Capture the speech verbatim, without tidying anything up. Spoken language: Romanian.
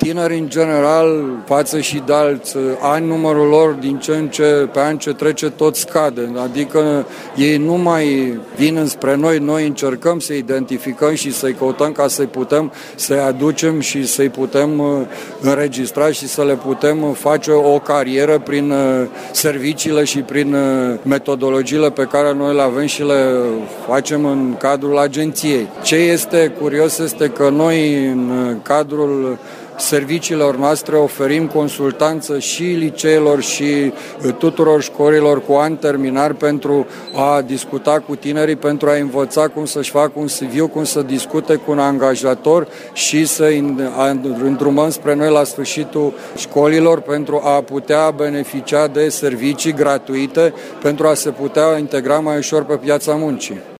Tinerii, în general, față și de alți ani, numărul lor din ce în ce, pe an ce trece, tot scade. Adică ei nu mai vin înspre noi, noi încercăm să identificăm și să-i căutăm ca să-i putem să-i aducem și să-i putem înregistra și să le putem face o carieră prin serviciile și prin metodologiile pe care noi le avem și le facem în cadrul agenției. Ce este curios este că noi, în cadrul serviciilor noastre, oferim consultanță și liceelor și tuturor școlilor cu ani terminari pentru a discuta cu tinerii, pentru a învăța cum să-și facă un C V, cum să discute cu un angajator și să îndrumăm spre noi la sfârșitul școlilor pentru a putea beneficia de servicii gratuite, pentru a se putea integra mai ușor pe piața muncii.